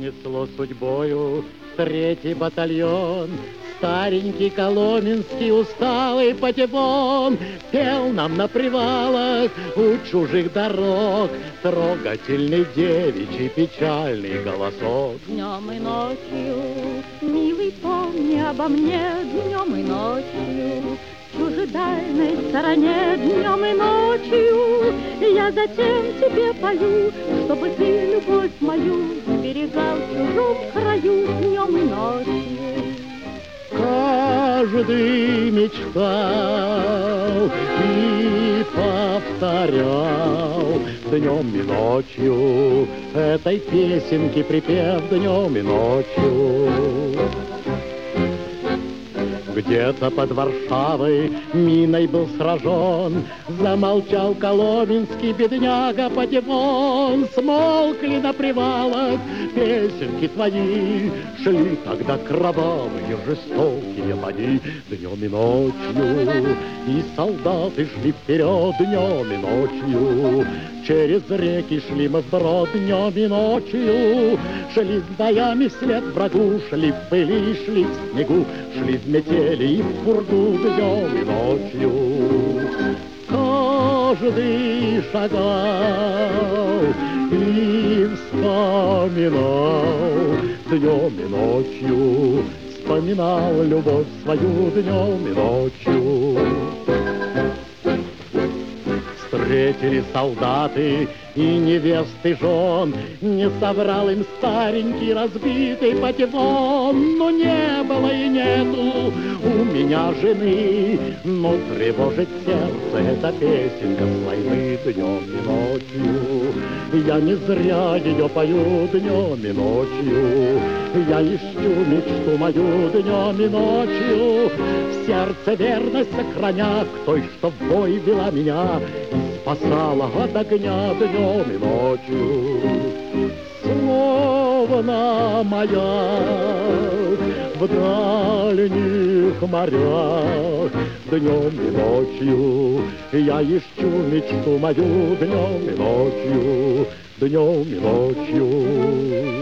Занесло судьбою 3-й батальон. Старенький Коломенский, усталый патефон, пел нам на привалах у чужих дорог трогательный девичий печальный голосок. Днем и ночью, милый, помни обо мне, днем и ночью, в чужедальной стороне, днем и ночью, я затем тебе пою, чтобы ты любовь мою берегал в чужом краю, днем и ночью. Каждый мечтал и повторял днем и ночью этой песенки припев днем и ночью. Где-то под Варшавой миной был сражен, замолчал Коломенский бедняга патефон. Смолкли на привалах песенки твои, шли тогда кровавые жестокие бои днем и ночью, и солдаты шли вперед днем и ночью. Через реки шли мы вброд днем и ночью, шли с боями вслед врагу, шли в пыли, шли в снегу, шли в метели и в пургу днем и ночью. Каждый шагал и вспоминал днем и ночью, вспоминал любовь свою днем и ночью. Встретили солдаты и невесты жен, не соврал им старенький разбитый патефон. Но не было и нету у меня жены, но тревожит сердце эта песенка с войны днем и ночью. Я не зря ее пою днем и ночью, я ищу мечту мою днем и ночью, в сердце верность сохраня к той, что в бой вела меня и спасала от огня днем и ночью. Словно маяк в дальних морях днем и ночью, я ищу мечту мою днем и ночью, днем и ночью.